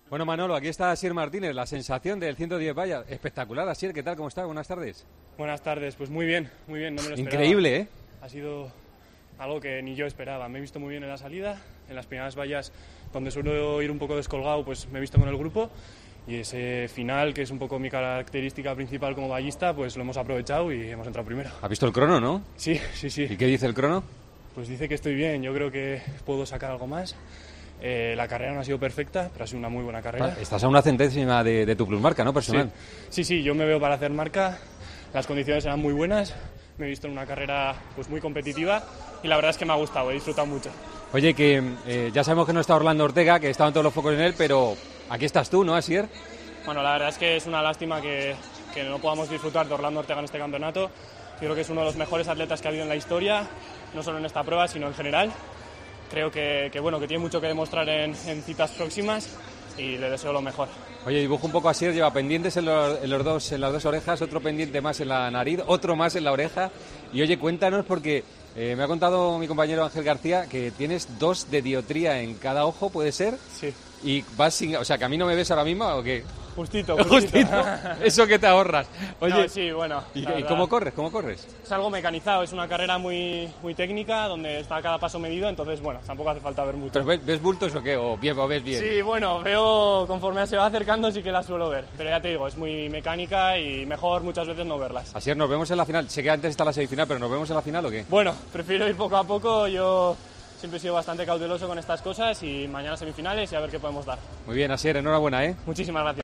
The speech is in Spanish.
Bueno, Manolo, aquí está Asier Martínez, la sensación del 110 vallas. Espectacular, Asier, ¿qué tal? ¿Cómo está? Buenas tardes. Buenas tardes, pues muy bien, no me lo esperaba. Increíble, ¿eh? Ha sido algo que ni yo esperaba. Me he visto muy bien en la salida, en las primeras vallas donde suelo ir un poco descolgado, pues me he visto con el grupo. Y ese final, que es un poco mi característica principal como vallista, pues lo hemos aprovechado y hemos entrado primero. ¿Has visto el crono, no? Sí. ¿Y qué dice el crono? Pues dice que estoy bien, yo creo que puedo sacar algo más. La carrera no ha sido perfecta, pero ha sido una muy buena carrera. Estás a una centésima de tu plusmarca, ¿no? Personal. Sí, yo me veo para hacer marca. Las condiciones eran muy buenas. Me he visto en una carrera pues muy competitiva y la verdad es que me ha gustado, he disfrutado mucho. Oye, que ya sabemos que no está Orlando Ortega, que estaban todos los focos en él, pero aquí estás tú, ¿no, Asier? Bueno, la verdad es que es una lástima que no podamos disfrutar de Orlando Ortega en este campeonato. Yo creo que es uno de los mejores atletas que ha habido en la historia, no solo en esta prueba, sino en general. Creo que tiene mucho que demostrar en citas próximas y le deseo lo mejor. Oye, dibujo un poco a Asier, lleva pendientes en las dos orejas, otro pendiente más en la nariz, otro más en la oreja. Y oye, cuéntanos, porque me ha contado mi compañero Ángel García que tienes 2 de dioptría en cada ojo, ¿puede ser? Sí. Y vas sin... O sea, ¿que a mí no me ves ahora mismo o qué? Justito. Eso que te ahorras. Oye, no, sí, bueno. ¿Y cómo corres? Es algo mecanizado, es una carrera muy técnica donde está cada paso medido, entonces bueno, tampoco hace falta ver mucho. ¿Pero ves bultos o qué? ¿O ves bien? Sí, bueno, veo conforme se va acercando sí que las suelo ver, pero ya te digo, es muy mecánica y mejor muchas veces no verlas. Asier, nos vemos en la final. Sé que antes está la semifinal, pero ¿nos vemos en la final o qué? Bueno, prefiero ir poco a poco, yo siempre he sido bastante cauteloso con estas cosas y mañana semifinales y a ver qué podemos dar. Muy bien, Asier, enhorabuena, ¿eh? Muchísimas gracias.